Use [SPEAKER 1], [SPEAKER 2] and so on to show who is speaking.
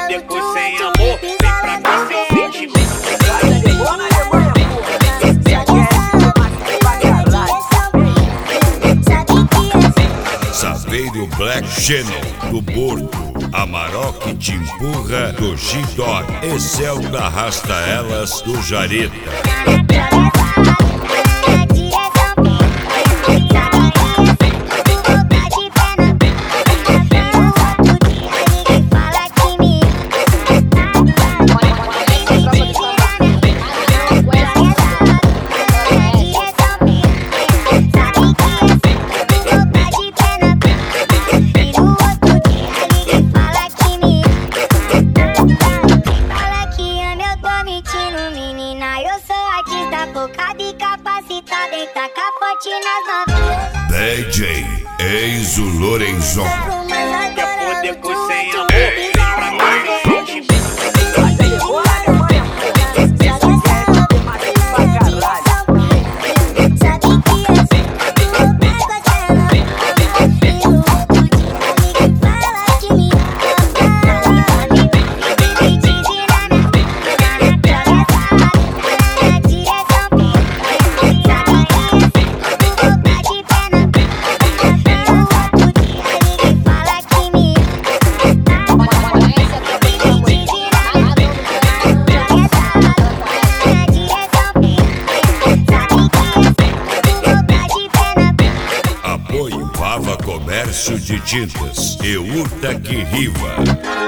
[SPEAKER 1] depois sem amor, vem pra cá sem sentimento.
[SPEAKER 2] Saveiro Black Channel do Bordo, Amarok te empurra do G-Dog, esse é o da Arrasta Elas do Jareta.
[SPEAKER 3] Focada e capacitada em tacar forte nas novinhas.
[SPEAKER 2] DJ Enzo Lorenzon.
[SPEAKER 1] Depois sem amor, vem pra cá sem sentimento.
[SPEAKER 2] Comércio de Tintas e Urta que Riva.